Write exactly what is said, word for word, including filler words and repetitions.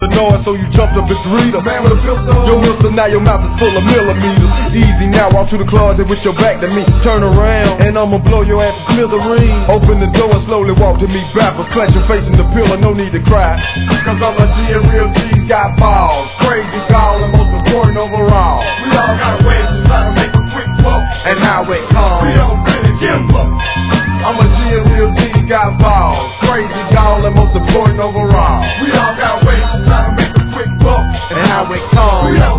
the noise, so you jumped up and greet her. Man with a pistol. Your whistle, now your mouth is full of millimeters. Easy now, walk to the closet with your back to me. Turn around, and I'ma blow your ass to smithereens. Open the door and slowly walk to me backwards. Clutch your face in the pillow, no need to cry. Cause I'm a G and real G's got balls. Crazy ball and most important overall. We all got ways to try to make a quick buck. And how it comes, we don't really give up. I'm a G and real G's got balls. Crazy ball and most important overall. We all got ways to try to make a quick buck. And how it comes,